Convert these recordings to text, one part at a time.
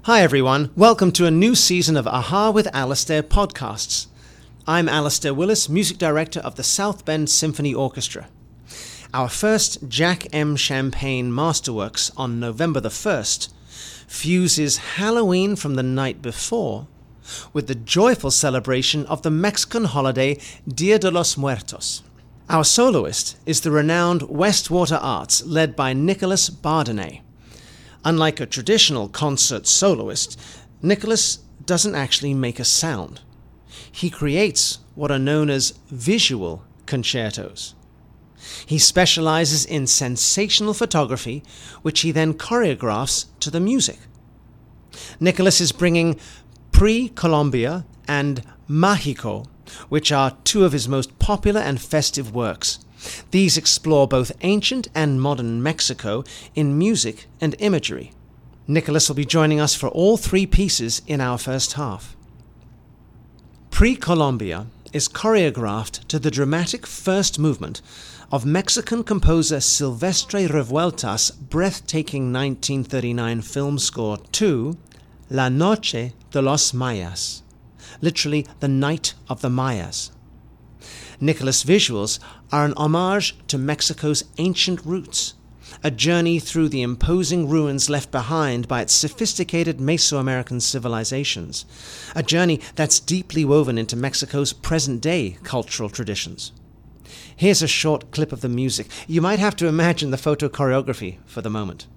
Hi everyone, welcome to a new season of Aha with Alistair podcasts. I'm Alistair Willis, Music Director of the South Bend Symphony Orchestra. Our first Jack M. Champagne Masterworks on November the 1st fuses Halloween from the night before with the joyful celebration of the Mexican holiday Dia de los Muertos. Our soloist is the renowned Westwater Arts led by Nicholas Bardenay. Unlike a traditional concert soloist, Nicholas doesn't actually make a sound. He creates what are known as visual concertos. He specializes in sensational photography, which he then choreographs to the music. Nicholas is bringing Pre-Colombia and Mágico, which are two of his most popular and festive works. These explore both ancient and modern Mexico in music and imagery. Nicholas will be joining us for all three pieces in our first half. Pre-Colombia is choreographed to the dramatic first movement of Mexican composer Silvestre Revueltas' breathtaking 1939 film score to La Noche de los Mayas, literally the Night of the Mayas. Nicholas' visuals are an homage to Mexico's ancient roots, a journey through the imposing ruins left behind by its sophisticated Mesoamerican civilizations, a journey that's deeply woven into Mexico's present-day cultural traditions. Here's a short clip of the music. You might have to imagine the photo choreography for the moment.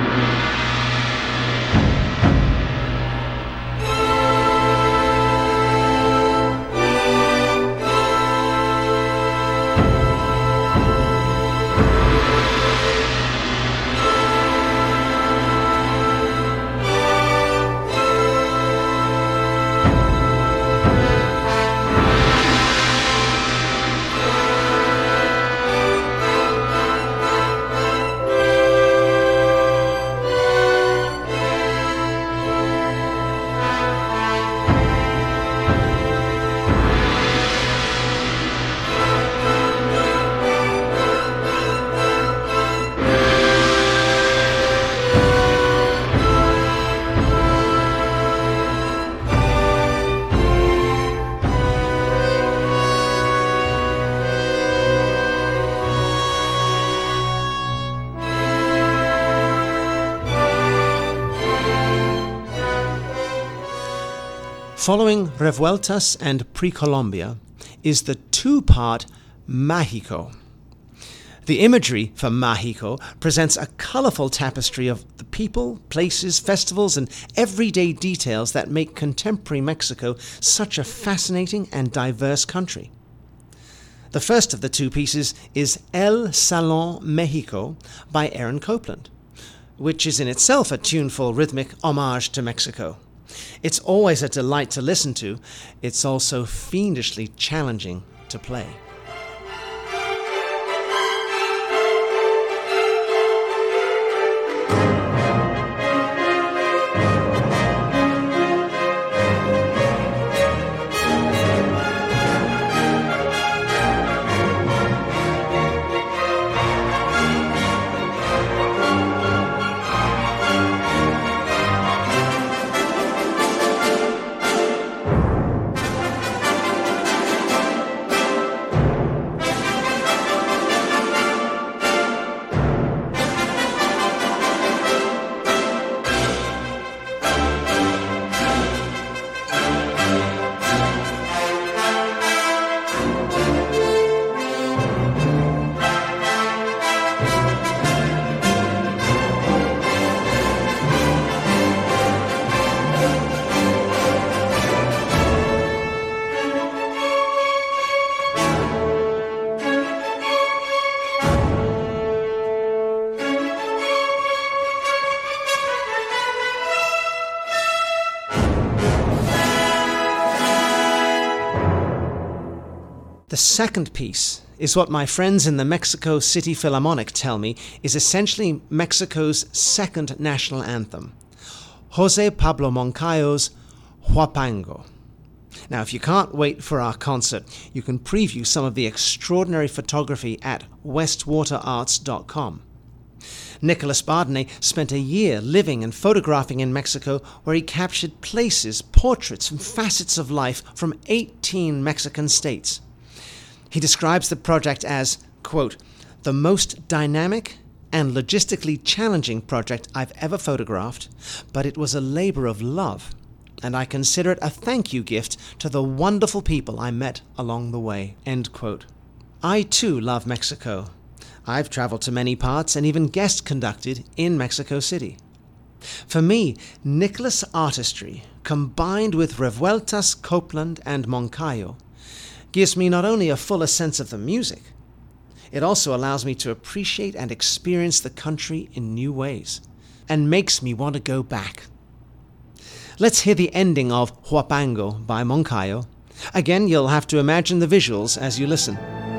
Following Revueltas and Pre-Colombia is the two-part Mágico. The imagery for Mágico presents a colorful tapestry of the people, places, festivals, and everyday details that make contemporary Mexico such a fascinating and diverse country. The first of the two pieces is El Salón México by Aaron Copland, which is in itself a tuneful rhythmic homage to Mexico. It's always a delight to listen to. It's also fiendishly challenging to play. The second piece is what my friends in the Mexico City Philharmonic tell me is essentially Mexico's second national anthem, José Pablo Moncayo's Huapango. Now, if you can't wait for our concert, you can preview some of the extraordinary photography at westwaterarts.com. Nicolas Bardenay spent a year living and photographing in Mexico, where he captured places, portraits, and facets of life from 18 Mexican states. He describes the project as, quote, "the most dynamic and logistically challenging project I've ever photographed, but it was a labor of love, and I consider it a thank you gift to the wonderful people I met along the way." End quote. I too love Mexico. I've traveled to many parts and even guest conducted in Mexico City. For me, Nicolas' artistry, combined with Revueltas, Copland, and Moncayo, gives me not only a fuller sense of the music, it also allows me to appreciate and experience the country in new ways, and makes me want to go back. Let's hear the ending of Huapango by Moncayo. Again, you'll have to imagine the visuals as you listen.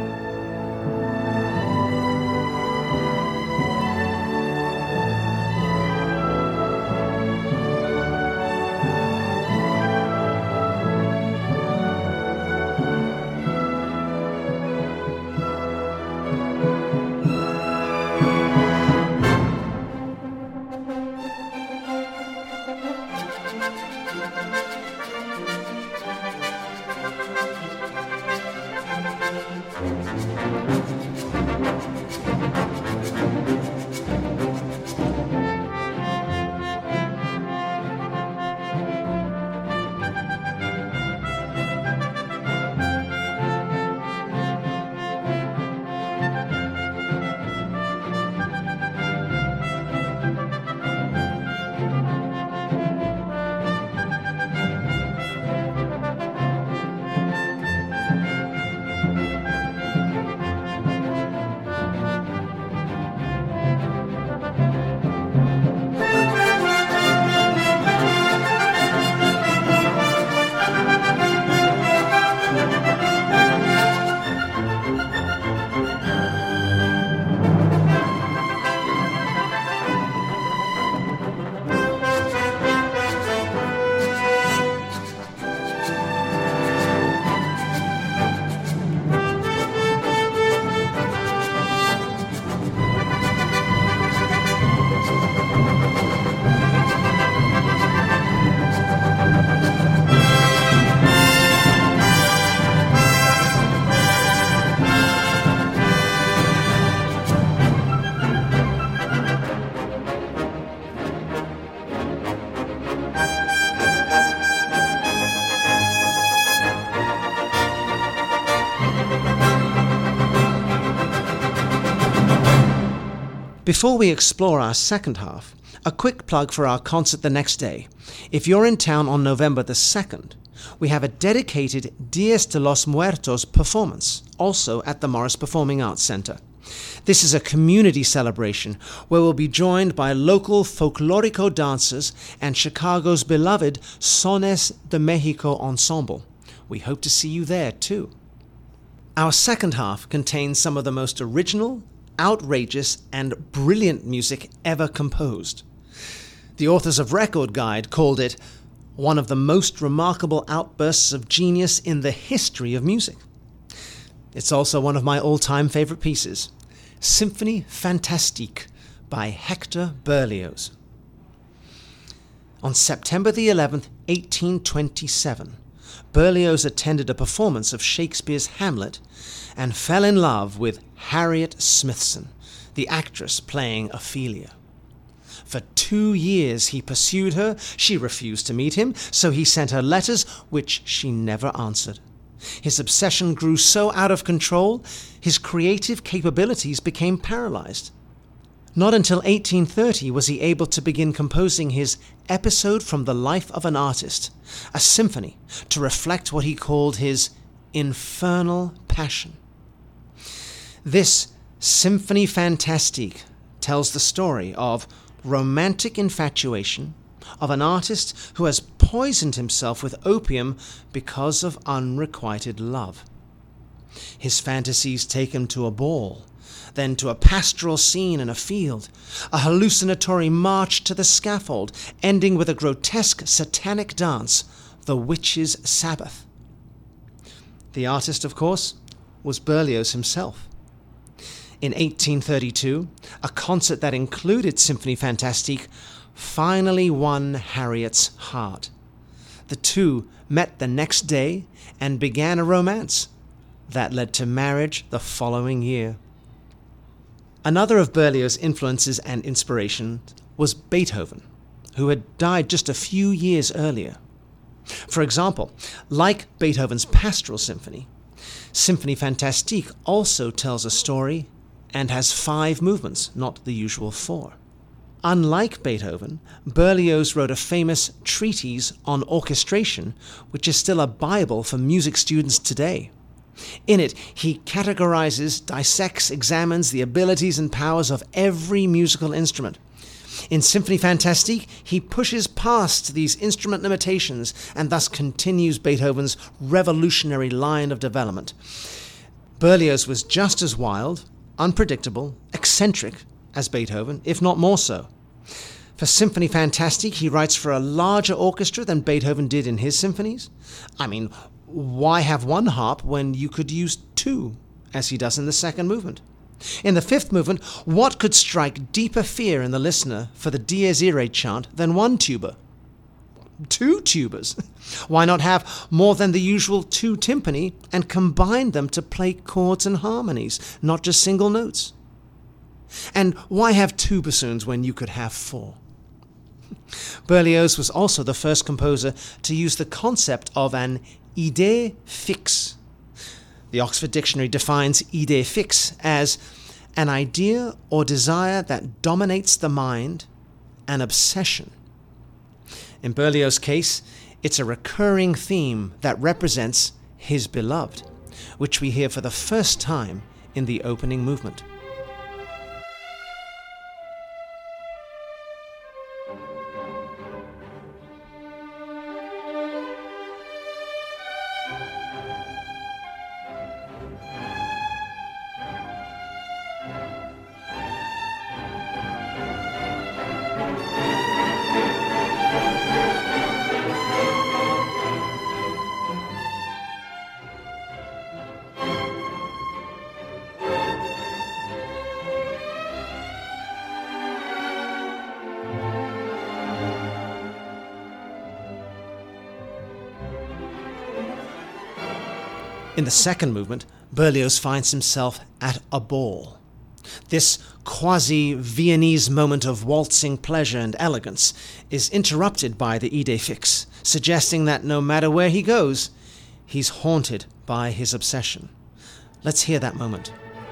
Before we explore our second half, a quick plug for our concert the next day. If you're in town on November the 2nd, we have a dedicated Dias de los Muertos performance, also at the Morris Performing Arts Center. This is a community celebration where we'll be joined by local folklorico dancers and Chicago's beloved Sones de Mexico ensemble. We hope to see you there too. Our second half contains some of the most original, outrageous, and brilliant music ever composed. The authors of Record Guide called it one of the most remarkable outbursts of genius in the history of music. It's also one of my all-time favorite pieces, Symphonie Fantastique by Hector Berlioz. On September the 11th, 1827, Berlioz attended a performance of Shakespeare's Hamlet and fell in love with Harriet Smithson, the actress playing Ophelia. For 2 years he pursued her. She refused to meet him, so he sent her letters, which she never answered. His obsession grew so out of control, his creative capabilities became paralyzed. Not until 1830 was he able to begin composing his Episode from the Life of an Artist, a symphony to reflect what he called his infernal passion. This Symphonie Fantastique tells the story of romantic infatuation of an artist who has poisoned himself with opium because of unrequited love. His fantasies take him to a ball, then to a pastoral scene in a field, a hallucinatory march to the scaffold, ending with a grotesque satanic dance, the Witches' Sabbath. The artist, of course, was Berlioz himself. In 1832, a concert that included Symphonie Fantastique finally won Harriet's heart. The two met the next day and began a romance that led to marriage the following year. Another of Berlioz's influences and inspiration was Beethoven, who had died just a few years earlier. For example, like Beethoven's Pastoral Symphony, Symphonie Fantastique also tells a story and has 5 movements, not the usual 4. Unlike Beethoven, Berlioz wrote a famous treatise on orchestration, which is still a Bible for music students today. In it, he categorizes, dissects, examines the abilities and powers of every musical instrument. In Symphonie Fantastique, he pushes past these instrument limitations and thus continues Beethoven's revolutionary line of development. Berlioz was just as wild, unpredictable, eccentric as Beethoven, if not more so. For Symphonie Fantastique, he writes for a larger orchestra than Beethoven did in his symphonies. I mean, why have one harp when you could use 2, as he does in the second movement? In the 5th movement, what could strike deeper fear in the listener for the Dies Irae chant than 1 tuba? 2 tubas? Why not have more than the usual 2 timpani and combine them to play chords and harmonies, not just single notes? And why have 2 bassoons when you could have 4? Berlioz was also the first composer to use the concept of an idée fixe. The Oxford Dictionary defines idée fixe as an idea or desire that dominates the mind, an obsession. In Berlioz's case, it's a recurring theme that represents his beloved, which we hear for the first time in the opening movement. In the second movement, Berlioz finds himself at a ball. This quasi-Viennese moment of waltzing pleasure and elegance is interrupted by the idée fixe, suggesting that no matter where he goes, he's haunted by his obsession. Let's hear that moment.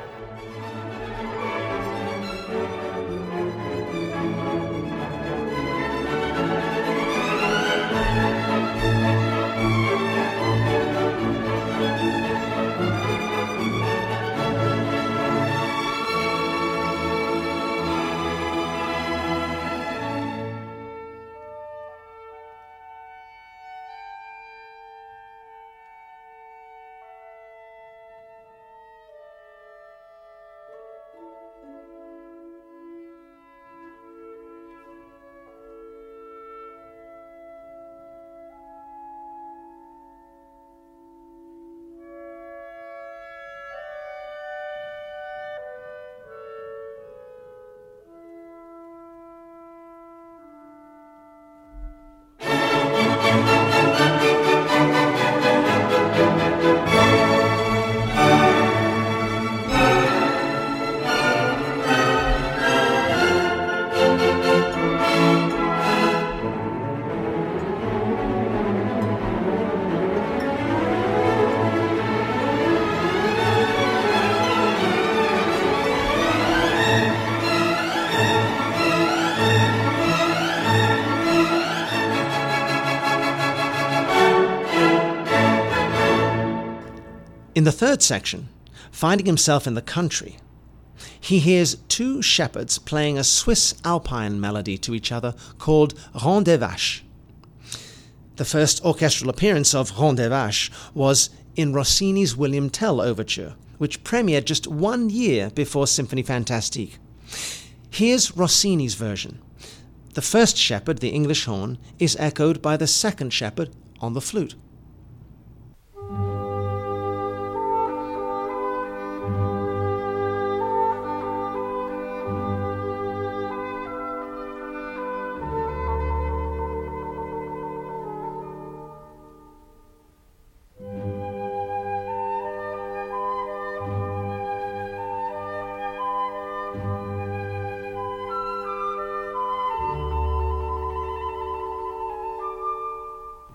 In the third section, finding himself in the country, he hears 2 shepherds playing a Swiss Alpine melody to each other called Rond des Vaches. The first orchestral appearance of Rond des Vaches was in Rossini's William Tell Overture, which premiered just 1 year before Symphonie Fantastique. Here's Rossini's version. The first shepherd, the English horn, is echoed by the second shepherd on the flute.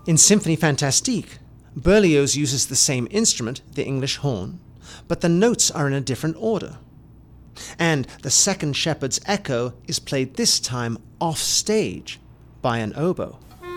In Symphonie Fantastique, Berlioz uses the same instrument, the English horn, but the notes are in a different order. And the second shepherd's echo is played this time off stage by an oboe.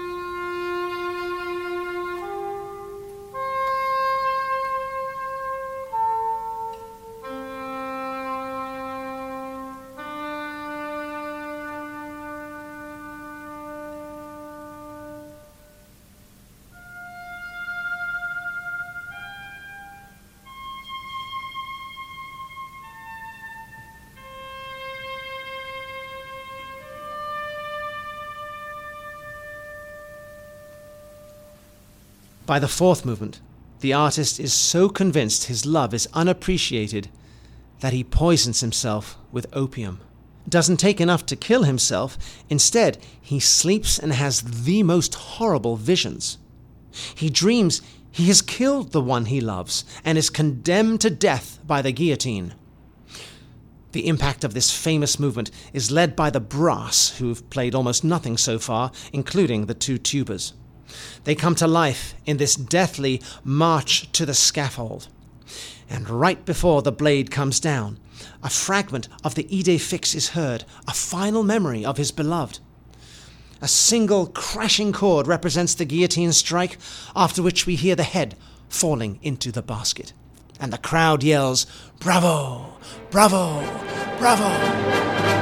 By the fourth movement, the artist is so convinced his love is unappreciated that he poisons himself with opium. Doesn't take enough to kill himself. Instead, he sleeps and has the most horrible visions. He dreams he has killed the one he loves and is condemned to death by the guillotine. The impact of this famous movement is led by the brass, who've played almost nothing so far, including the two tubas. They come to life in this deathly march to the scaffold. And right before the blade comes down, a fragment of the idée fixe is heard, a final memory of his beloved. A single crashing chord represents the guillotine strike, after which we hear the head falling into the basket. And the crowd yells, "Bravo! Bravo! Bravo!"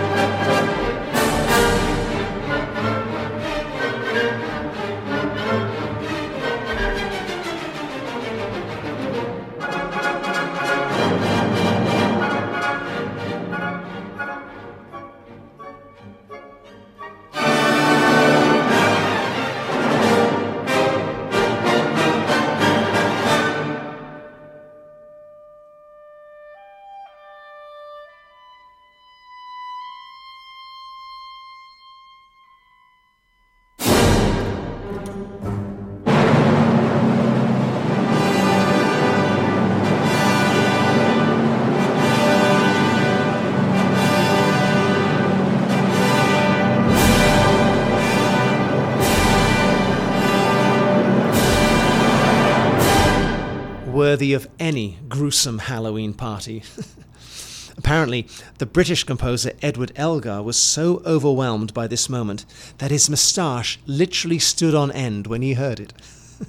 Worthy of any gruesome Halloween party. Apparently, the British composer Edward Elgar was so overwhelmed by this moment that his moustache literally stood on end when he heard it.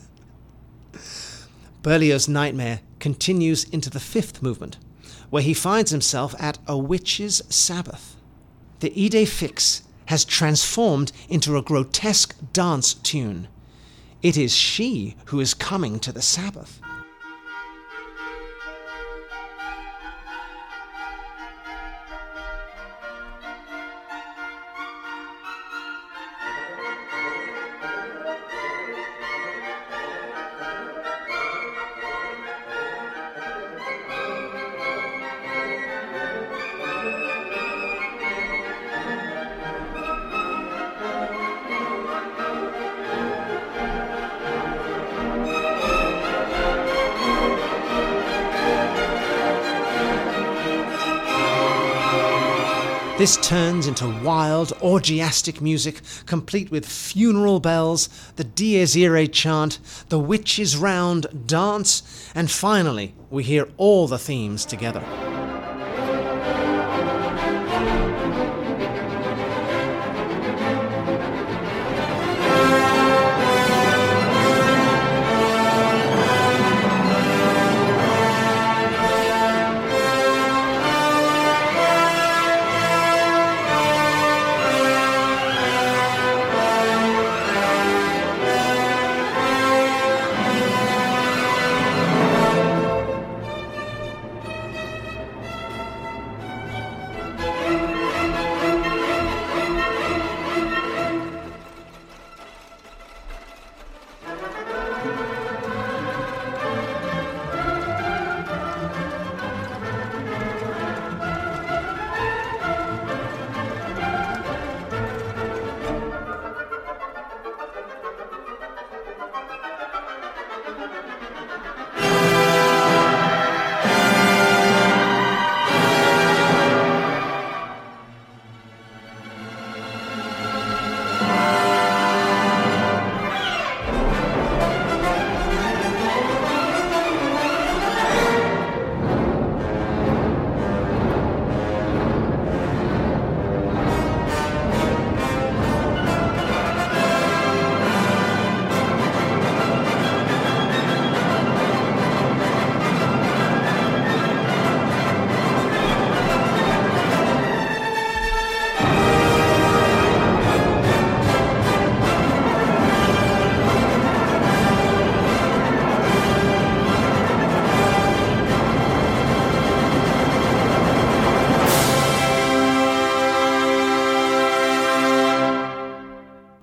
Berlioz's nightmare continues into the fifth movement, where he finds himself at a witch's sabbath. The idée fixe has transformed into a grotesque dance tune. It is she who is coming to the Sabbath. This turns into wild, orgiastic music, complete with funeral bells, the Dies Irae chant, the witches' round dance, and finally, we hear all the themes together.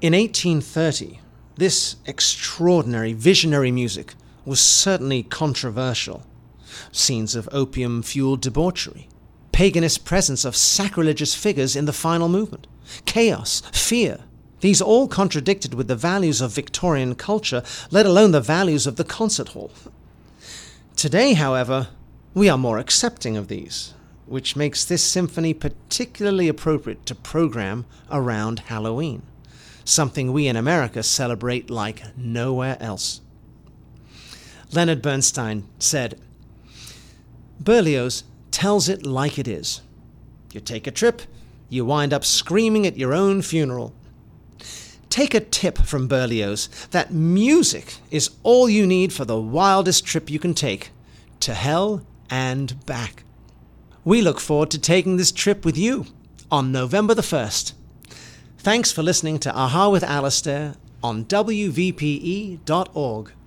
In 1830, this extraordinary visionary music was certainly controversial. Scenes of opium-fueled debauchery, paganist presence of sacrilegious figures in the final movement, chaos, fear. These all contradicted with the values of Victorian culture, let alone the values of the concert hall. Today, however, we are more accepting of these, which makes this symphony particularly appropriate to program around Halloween, something we in America celebrate like nowhere else. Leonard Bernstein said, "Berlioz tells it like it is. You take a trip, you wind up screaming at your own funeral." Take a tip from Berlioz that music is all you need for the wildest trip you can take, to hell and back. We look forward to taking this trip with you on November the 1st. Thanks for listening to Aha with Alistair on WVPE.org.